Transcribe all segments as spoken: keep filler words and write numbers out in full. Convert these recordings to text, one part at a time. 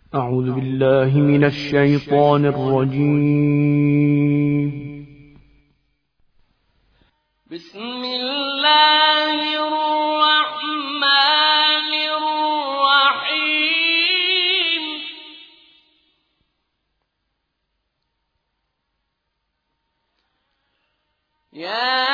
أعوذ بالله من الشيطان الرجيم. بسم الله الرحمن الرحيم. يا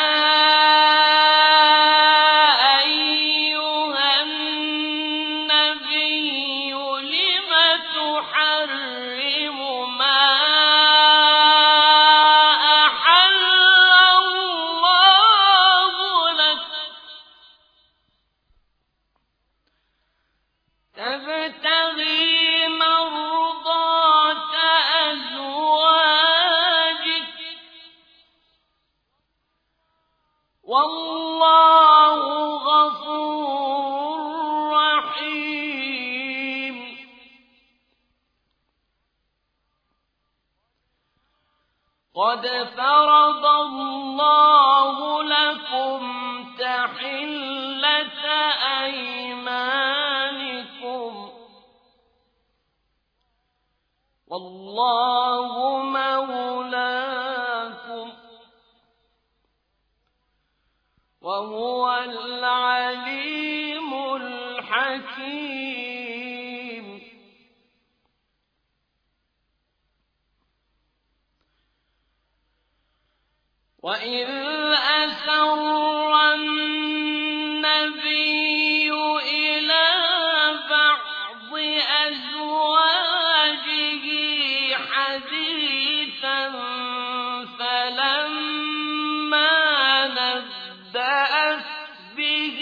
تبتغي مرضات أزواجك والله غفور رحيم. قد فرض الله لكم تحلة أيمانكم والله مولاكم وهو العليم الحكيم. وإذ أسر النبي إلى بعض أزواجه حديثا فلما نبأت به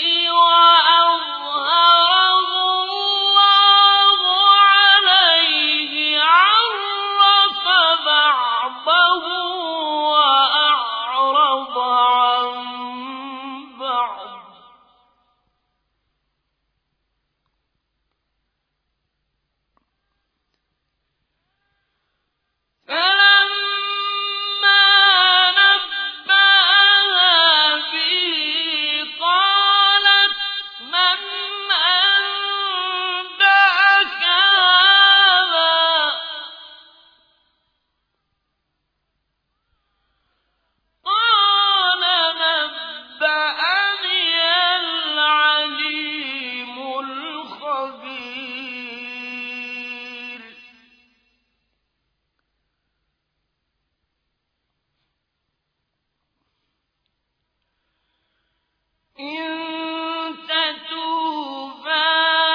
وأظهره الله عليه عرف بعضه وأعرض عن بعض. فلما نبأها به قالت من أنبأك هذا؟ قال نبأني العليم الخبير. إن تتوبا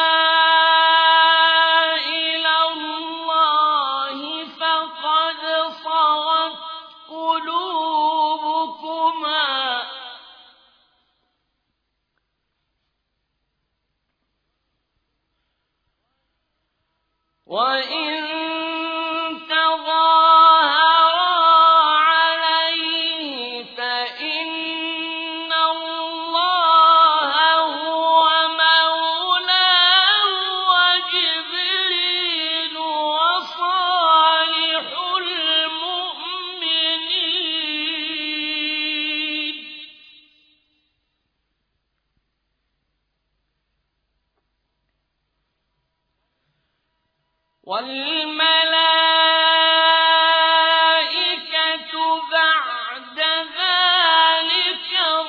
إلى الله فقد صغت قلوبكما وإن تظاهرا عليه فإن الله هو مولاه وجبريل وصالح المؤمنين والملائكة بعد ذلك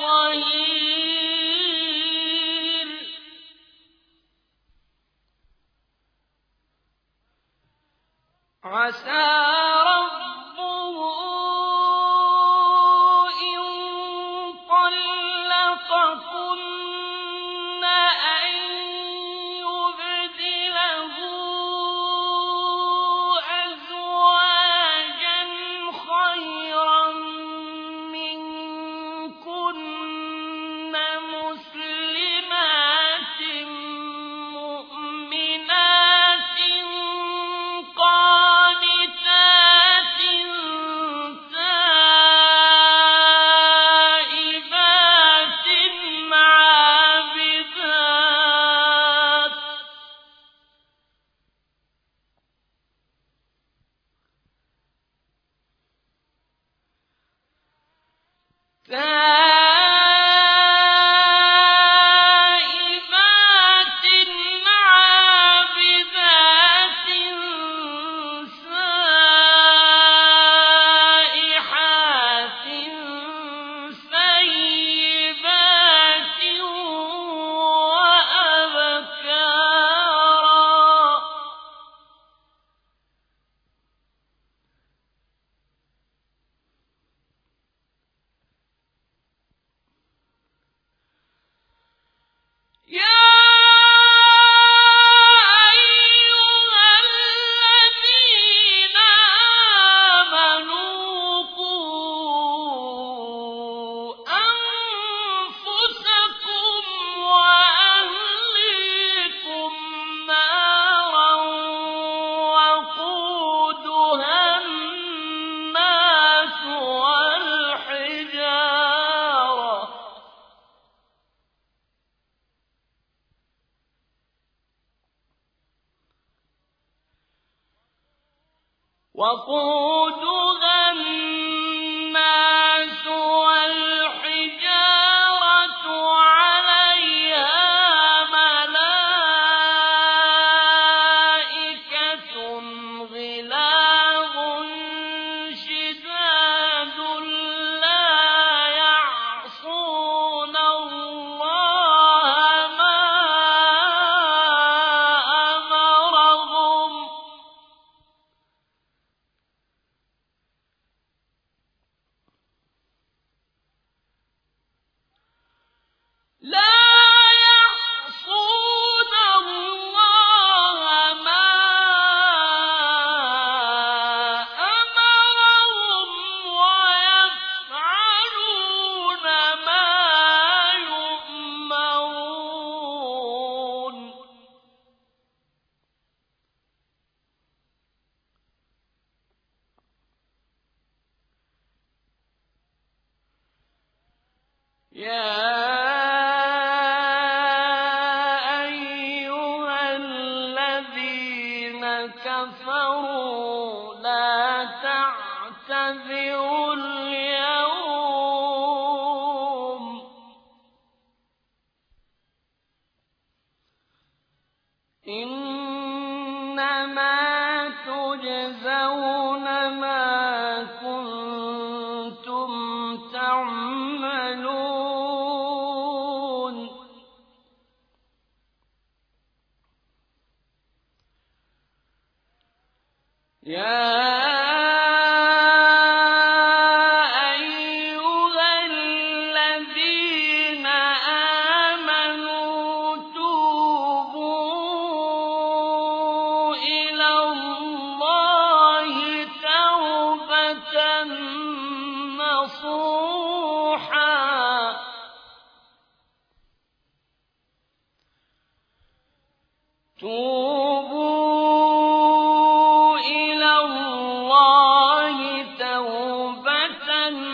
ظهير. عسى ربه إن طلقكن أن يبدله أزواجا خيرا منكن مسلمات مؤمنات قانتات تائبات عابدات تائبات عابدات وقودها الناس والحجارة عليها ملائكة غلاظ شداد لا يعصون الله ما أمرهم لا يعصون الله ما أمرهم ويفعلون ما يؤمرون يا أيها الذين كفروا لا تعتذروا اليوم إنما تجزون ما كنتم تعملون يا أيها الذين آمنوا توبوا إلى الله توبة نصوحا توبوا إلى الله توبة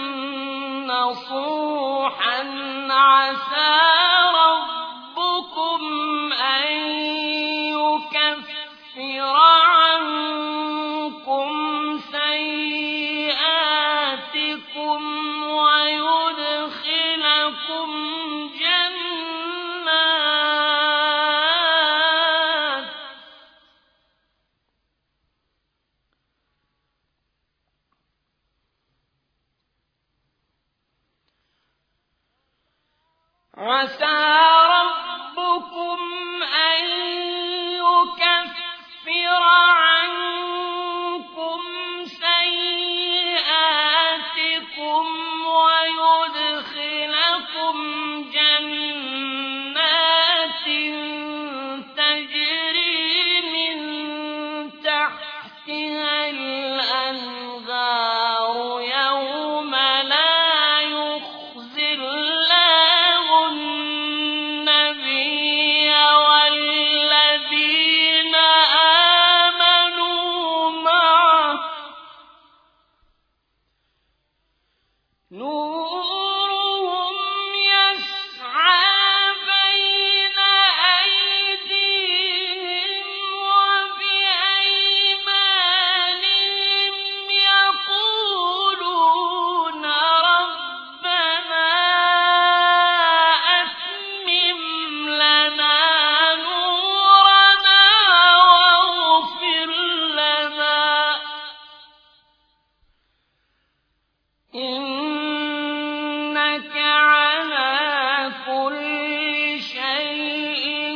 نصوحا عسى ربكم أن يكفر عنكم سيئاتكم ويدخلكم جنات عسى ربكم أن يكفر عنكم سيئاتكم ويدخلكم جنات تجري من تحتها الأنهار يوم لا يخزي الله النبي والذين آمنوا معه نورهم يسعى بين أيديهم وبأيمانهم يقولون ربنا أتمم لنا نورنا واغفر لنا إنك على كل شيء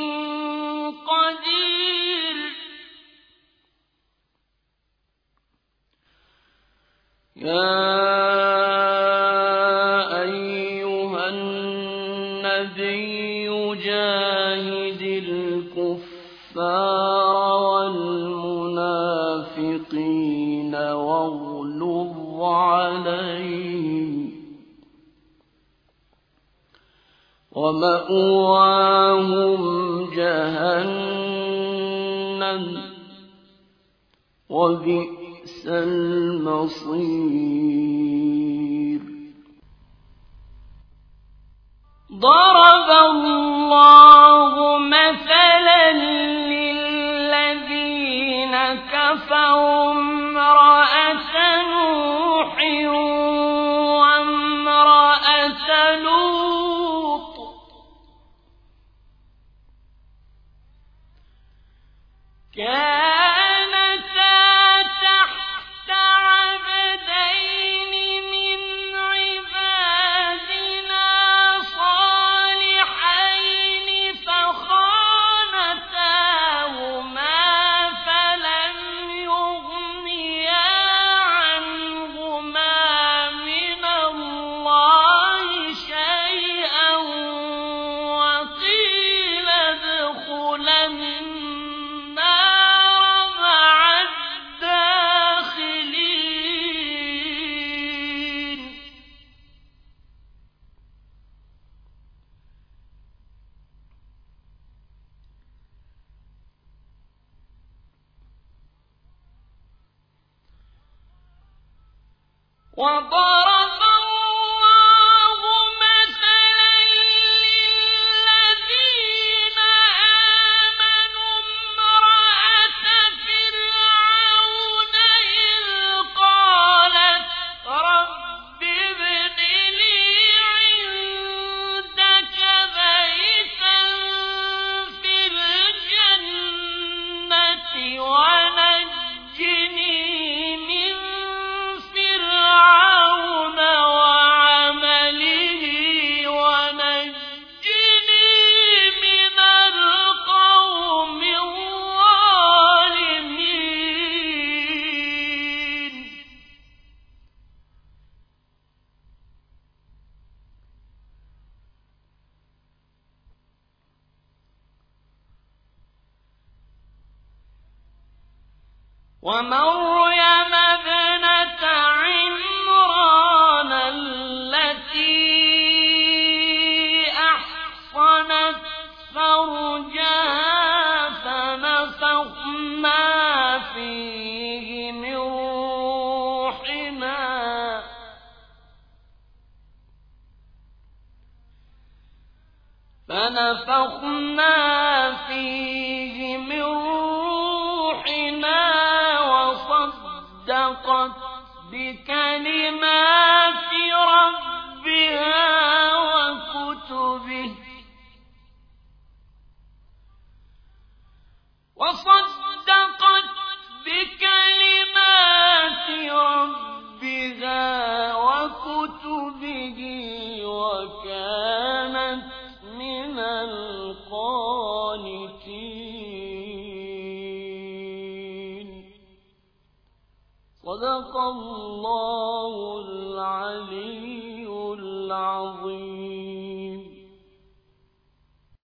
قدير يا أيها النبي جاهد الكفار والمنافقين واغلظ عليهم ومأواهم جهنم وبئس المصير ضرب الله مثلا للذين كفروا امرأة نوح وامرأة لوط كانتا تحت عبدين من عبادنا صالحين فخانتاهما فلم يغنيا عنهما من الله شيئا وقيل ادخلا النار مع الداخلين وضرب الله مثلا للذين آمنوا امرأة فرعون إذ قالت رب ابن لي عندك بيتا في الجنة ونجني من فرعون وعمله ونجني من القوم الظالمين ومريم ابنة عمران التي أحصنت فرجها فنفخنا فيه من روحنا فنفخنا فيه من روحنا وصدقت بكلمات ربها وكتبه وصدقت بكلمات ربها وكتبه وكانت من القانتين صدق الله العلي العظيم.